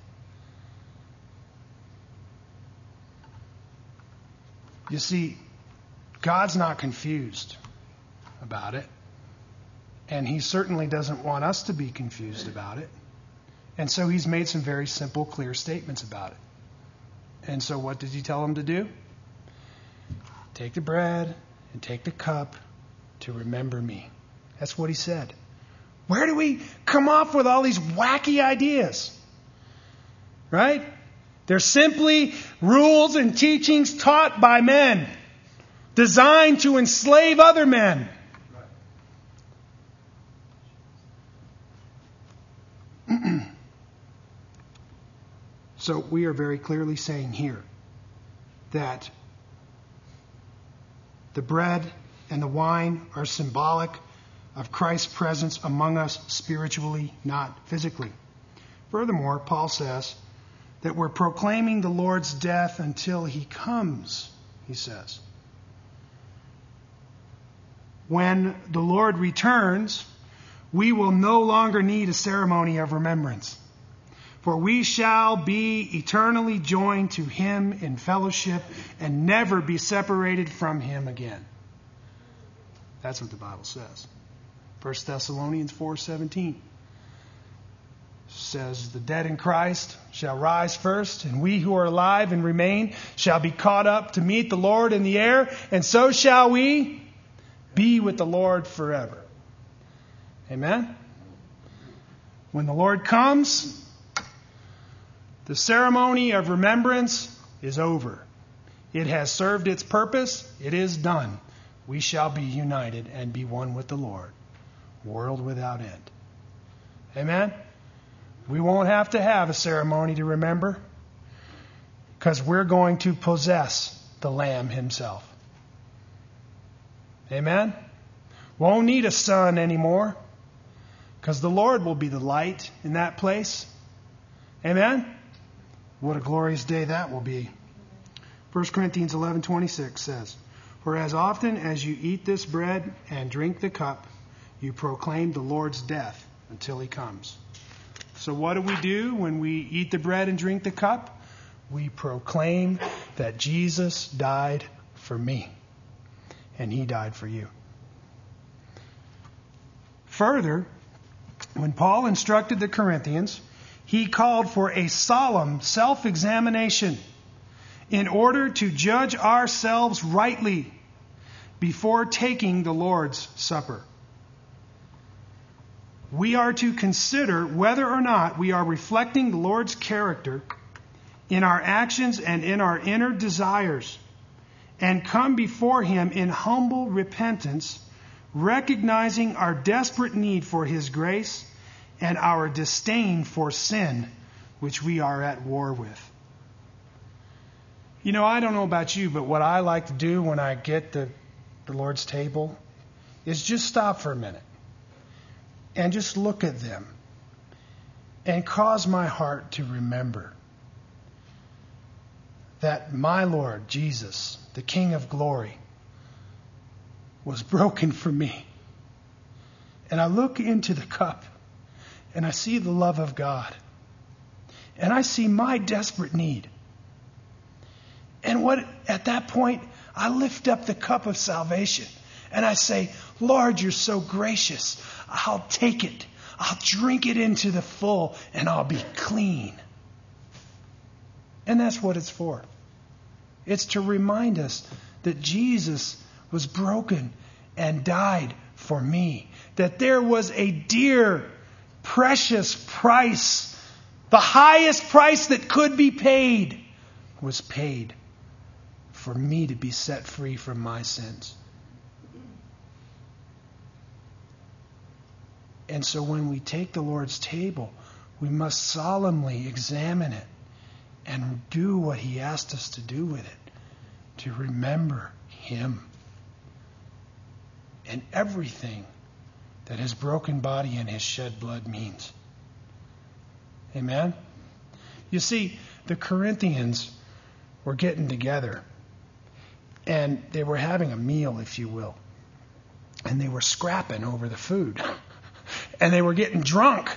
You see, God's not confused about it. And He certainly doesn't want us to be confused about it. And so He's made some very simple, clear statements about it. And so what did He tell them to do? Take the bread and take the cup to remember me. That's what He said. Where do we come off with all these wacky ideas? Right? They're simply rules and teachings taught by men, designed to enslave other men. So we are very clearly saying here that the bread and the wine are symbolic of Christ's presence among us spiritually, not physically. Furthermore, Paul says that we're proclaiming the Lord's death until He comes, he says. When the Lord returns, we will no longer need a ceremony of remembrance. For we shall be eternally joined to Him in fellowship and never be separated from Him again. That's what the Bible says. First Thessalonians four seventeen says, the dead in Christ shall rise first, and we who are alive and remain shall be caught up to meet the Lord in the air, and so shall we be with the Lord forever. Amen? When the Lord comes, the ceremony of remembrance is over. It has served its purpose. It is done. We shall be united and be one with the Lord, world without end. Amen? We won't have to have a ceremony to remember, because we're going to possess the Lamb Himself. Amen? Won't need a sun anymore, because the Lord will be the light in that place. Amen? What a glorious day that will be. First Corinthians eleven twenty-six says, for as often as you eat this bread and drink the cup, you proclaim the Lord's death until He comes. So what do we do when we eat the bread and drink the cup? We proclaim that Jesus died for me, and He died for you. Further, when Paul instructed the Corinthians, he called for a solemn self-examination in order to judge ourselves rightly before taking the Lord's Supper. We are to consider whether or not we are reflecting the Lord's character in our actions and in our inner desires, and come before Him in humble repentance, recognizing our desperate need for His grace and our disdain for sin, which we are at war with. You know, I don't know about you, but what I like to do when I get the, the Lord's table is just stop for a minute and just look at them and cause my heart to remember that my Lord Jesus, the King of glory, was broken for me. And I look into the cup and I see the love of God. And I see my desperate need. And what at that point, I lift up the cup of salvation. And I say, Lord, you're so gracious. I'll take it. I'll drink it into the full, and I'll be clean. And that's what it's for. It's to remind us that Jesus was broken and died for me. That there was a dear, precious price. The highest price that could be paid was paid for me to be set free from my sins. And so when we take the Lord's table, we must solemnly examine it and do what He asked us to do with it, to remember Him and everything that His broken body and His shed blood means. Amen? You see, the Corinthians were getting together, and they were having a meal, if you will, and they were scrapping over the food. And they were getting drunk.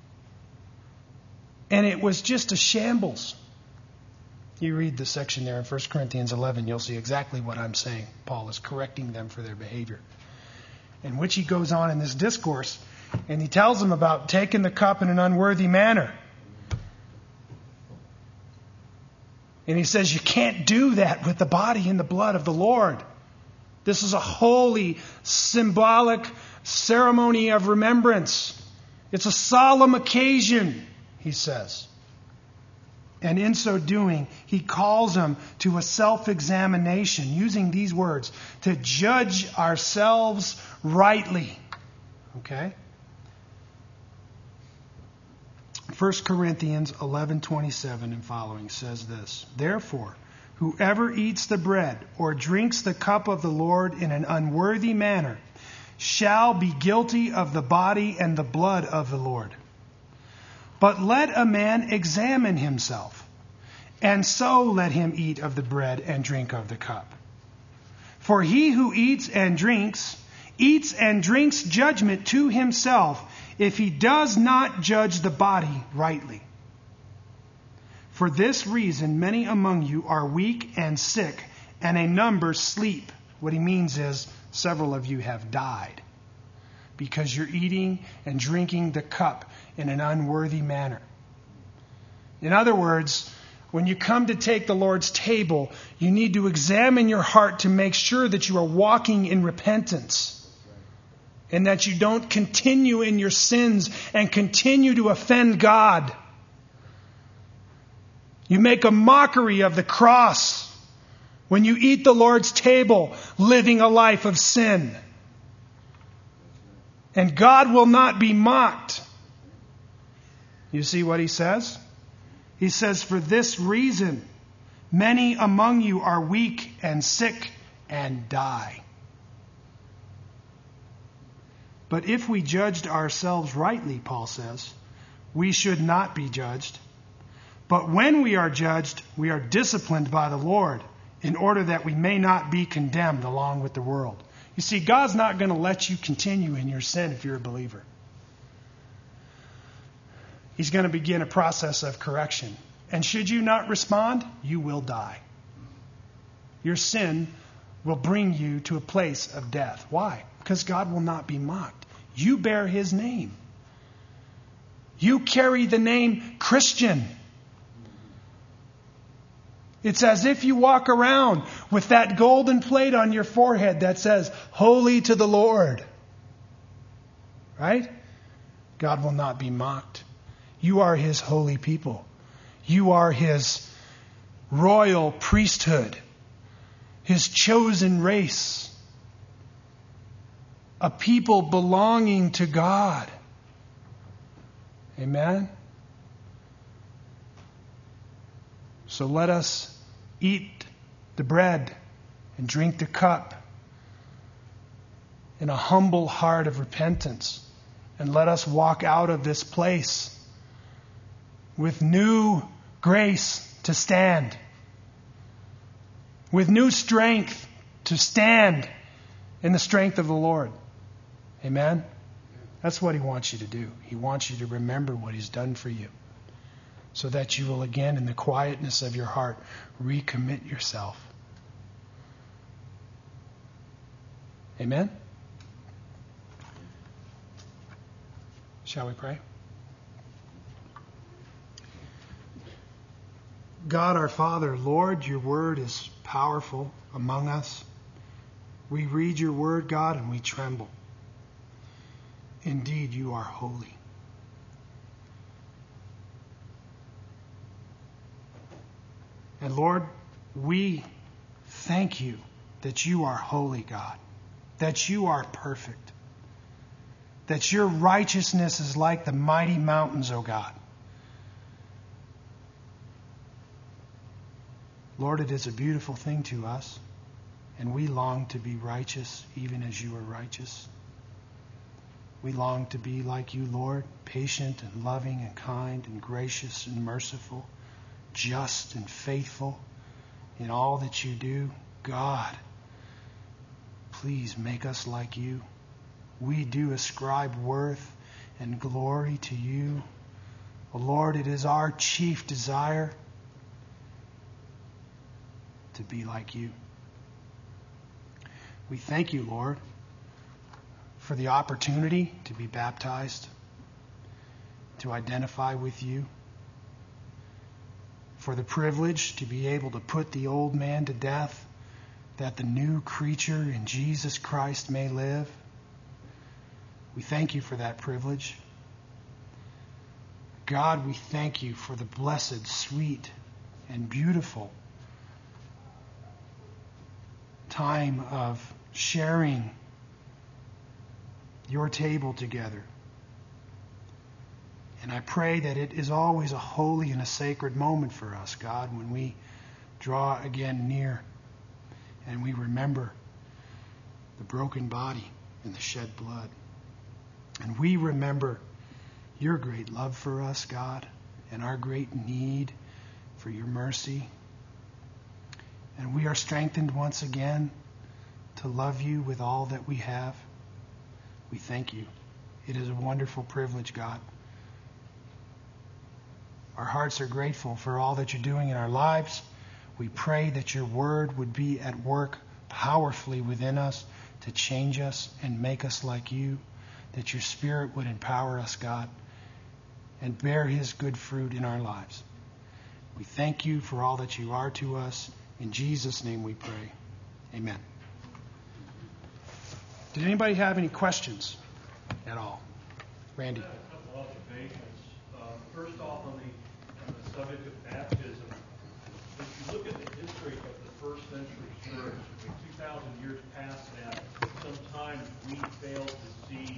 And it was just a shambles. You read the section there in First Corinthians eleven, you'll see exactly what I'm saying. Paul is correcting them for their behavior. In which he goes on in this discourse, and he tells them about taking the cup in an unworthy manner. And he says, you can't do that with the body and the blood of the Lord. This is a holy, symbolic ceremony of remembrance. It's a solemn occasion, he says. And in so doing, he calls them to a self-examination, using these words, to judge ourselves rightly. Okay? First Corinthians eleven twenty-seven and following says this, therefore, whoever eats the bread or drinks the cup of the Lord in an unworthy manner shall be guilty of the body and the blood of the Lord. But let a man examine himself, and so let him eat of the bread and drink of the cup. For he who eats and drinks, eats and drinks judgment to himself, if he does not judge the body rightly. For this reason, many among you are weak and sick, and a number sleep. What he means is, several of you have died because you're eating and drinking the cup in an unworthy manner. In other words, when you come to take the Lord's table, you need to examine your heart to make sure that you are walking in repentance and that you don't continue in your sins and continue to offend God. You make a mockery of the cross when you eat the Lord's table, living a life of sin. And God will not be mocked. You see what he says? He says, for this reason, many among you are weak and sick and die. But if we judged ourselves rightly, Paul says, we should not be judged. But when we are judged, we are disciplined by the Lord, in order that we may not be condemned along with the world. You see, God's not going to let you continue in your sin if you're a believer. He's going to begin a process of correction. And should you not respond, you will die. Your sin will bring you to a place of death. Why? Because God will not be mocked. You bear his name. You carry the name Christian. It's as if you walk around with that golden plate on your forehead that says, Holy to the Lord. Right? God will not be mocked. You are his holy people. You are his royal priesthood. His chosen race. A people belonging to God. Amen? So let us eat the bread and drink the cup in a humble heart of repentance. And let us walk out of this place with new grace to stand. With new strength to stand in the strength of the Lord. Amen? That's what he wants you to do. He wants you to remember what he's done for you, so that you will again, in the quietness of your heart, recommit yourself. Amen? Shall we pray? God our Father, Lord, your word is powerful among us. We read your word, God, and we tremble. Indeed, you are holy. And Lord, we thank you that you are holy, God, that you are perfect, that your righteousness is like the mighty mountains, O God. Lord, it is a beautiful thing to us, and we long to be righteous even as you are righteous. We long to be like you, Lord, patient and loving and kind and gracious and merciful, just and faithful in all that you do. God, please make us like you. We do ascribe worth and glory to you. Oh, Lord, it is our chief desire to be like you. We thank you, Lord, for the opportunity to be baptized, to identify with you, for the privilege to be able to put the old man to death, that the new creature in Jesus Christ may live. We thank you for that privilege. God, we thank you for the blessed, sweet, and beautiful time of sharing your table together. And I pray that it is always a holy and a sacred moment for us, God, when we draw again near and we remember the broken body and the shed blood. And we remember your great love for us, God, and our great need for your mercy. And we are strengthened once again to love you with all that we have. We thank you. It is a wonderful privilege, God. Our hearts are grateful for all that you're doing in our lives. We pray that your word would be at work powerfully within us to change us and make us like you, that your Spirit would empower us, God, and bear his good fruit in our lives. We thank you for all that you are to us. In Jesus' name we pray. Amen. Did anybody have any questions at all? Randy. I have a couple observations. Uh, first off, on the, on the subject of baptism, if you look at the history of the first century church, I mean, two thousand years past that, sometimes we fail to see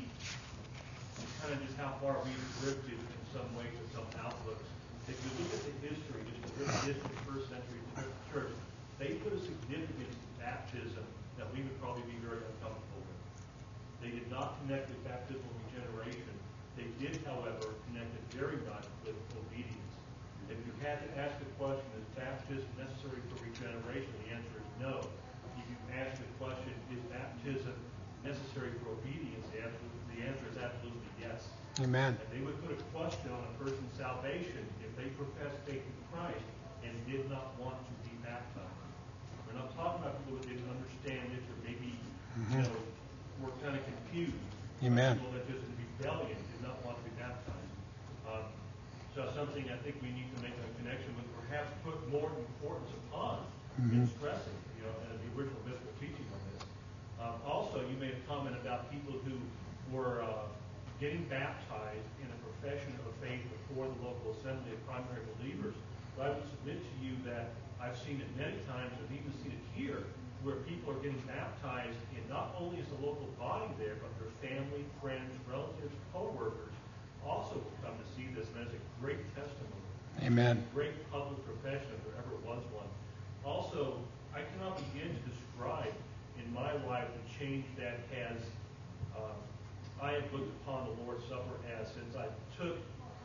kind of just how far we've drifted in some ways with some outlooks. If you look at the history, just the history of the first century church, they put a significance to baptism that we would probably be very uncomfortable with. They did not connect with baptismal regeneration. They did, however, connect it very much with obedience. If you had to ask the question, is baptism necessary for regeneration? The answer is no. If you ask the question, is baptism necessary for obedience? The answer, the answer is absolutely yes. Amen. And they would put a question on a person's salvation if they professed faith in Christ and did not want to be baptized. We're not talking about people that didn't understand it or maybe, mm-hmm. you know, were kind of confused. Amen. People that just in rebellion did not want to be baptized. Um, so something I think we need to make a connection with, perhaps put more importance upon mm-hmm. in stressing, you know, and the original biblical teaching on this. Um, also, you made a comment about people who were uh, getting baptized in a profession of faith before the local assembly of primary believers. But I would submit to you that I've seen it many times, I've even seen it here, where people are getting baptized in not only is the local body there, but their family, friends, relatives, co-workers also come to see this, and that's a great testimony. Amen. A great public profession if there ever was one. Also, I cannot begin to describe in my life the change that has uh, I have looked upon the Lord's Supper as since I took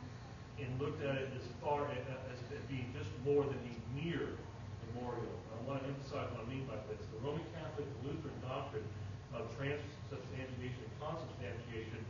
and looked at it as far as, as being just more than a mere memorial. I want to emphasize what I mean by this. The Roman Catholic Lutheran doctrine of transubstantiation and consubstantiation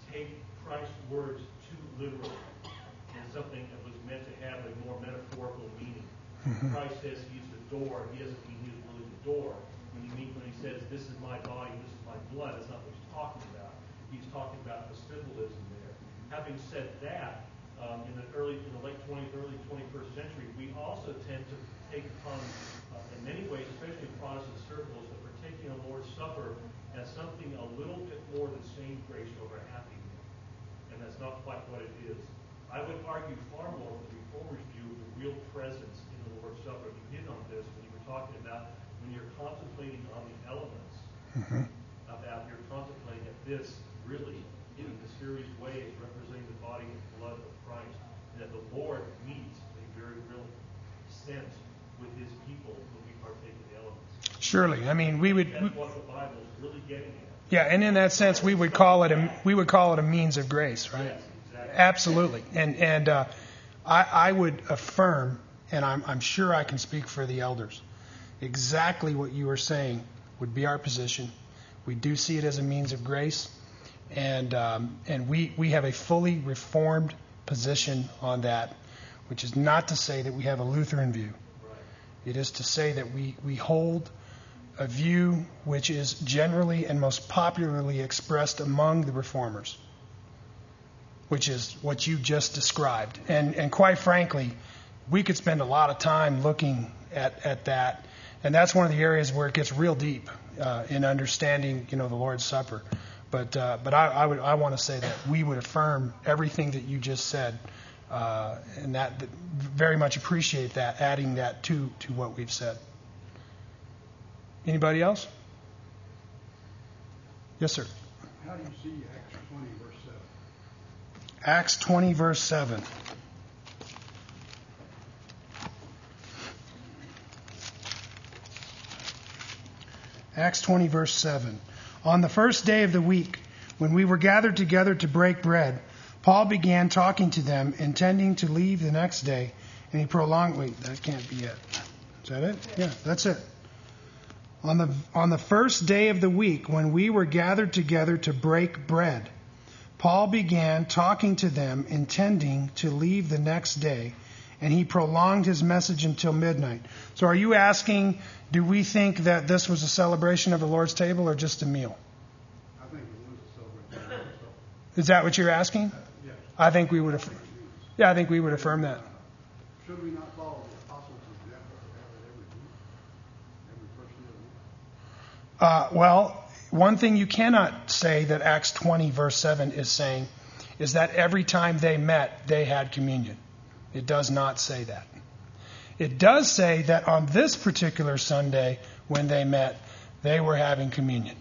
take Christ's words too literally and something that was meant to have a more metaphorical meaning. Mm-hmm. Christ says he's the door. He doesn't mean he's really the door. When he, mean, when he says, this is my body, this is my blood, that's not what he's talking about. He's talking about the symbolism there. Having said that, um, in the early, in the late twentieth, early twenty-first century, we also tend to take upon, uh, in many ways, especially in Protestant circles, that we're taking the Lord's Supper as something a little bit more than saying grace over a happy meal. And that's not quite what it is. I would argue far more with the Reformers' view of the real presence in the Lord's Supper. You hit on this when you were talking about when you're contemplating on the elements, mm-hmm. about you're contemplating that this really, in a mysterious way, is representing the body and blood of Christ, and that the Lord meets in a very real sense with his people when we partake of the elements. Surely, I mean, we would. That's what the Bible is really getting at. Yeah, and in that sense, we would call it a we would call it a means of grace, right? Yes, exactly. Absolutely, and and uh, I, I would affirm, and I'm I'm sure I can speak for the elders, exactly what you are saying would be our position. We do see it as a means of grace, and um, and we we have a fully reformed position on that, which is not to say that we have a Lutheran view. Right. It is to say that we we hold a view which is generally and most popularly expressed among the reformers, which is what you just described. And and quite frankly, we could spend a lot of time looking at, at that. And that's one of the areas where it gets real deep uh, in understanding, you know, the Lord's Supper. But uh, but I, I would I want to say that we would affirm everything that you just said, uh, and that, that very much appreciate that, adding that to to what we've said. Anybody else? Yes, sir. How do you see Acts twenty, verse seven? Acts twenty, verse seven. Acts twenty, verse seven. On the first day of the week, when we were gathered together to break bread, Paul began talking to them, intending to leave the next day, and he prolonged. Wait, that can't be it. Is that it? Yeah, that's it. On the on the first day of the week, when we were gathered together to break bread, Paul began talking to them, intending to leave the next day, and he prolonged his message until midnight. So are you asking, do we think that this was a celebration of the Lord's table or just a meal? I think it was a celebration. Is that what you're asking? Uh, yes. I think we would affirm. Yeah, I think we would affirm that. Should we not follow the apostles' example to have it every week? Every first day of the week? Uh, well, one thing you cannot say that Acts twenty, verse seven is saying is that every time they met, they had communion. It does not say that. It does say that on this particular Sunday, when they met, they were having communion.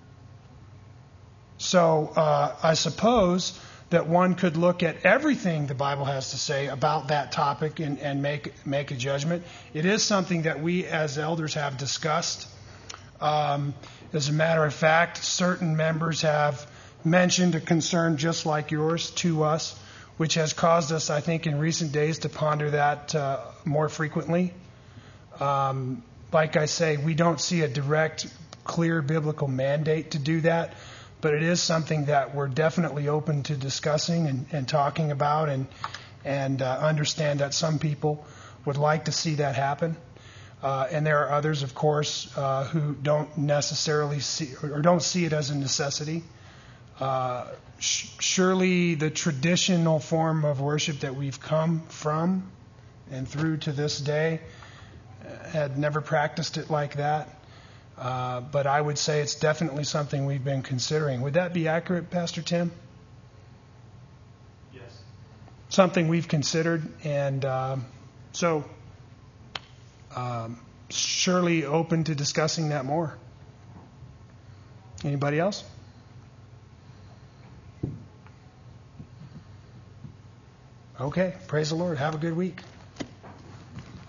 So uh, I suppose that one could look at everything the Bible has to say about that topic and, and make make a judgment. It is something that we as elders have discussed. Um, as a matter of fact, certain members have mentioned a concern just like yours to us, which has caused us, I think, in recent days to ponder that uh, more frequently. Um, like I say, we don't see a direct, clear biblical mandate to do that, but it is something that we're definitely open to discussing and, and talking about, and and uh, understand that some people would like to see that happen. Uh, and there are others, of course, uh, who don't necessarily see or don't see it as a necessity. Uh, sh- surely the traditional form of worship that we've come from and through to this day uh, had never practiced it like that. Uh, but I would say it's definitely something we've been considering. Would that be accurate, Pastor Tim? Yes. Something we've considered, and um, so um, surely open to discussing that more. Anybody else? Okay, praise the Lord. Have a good week.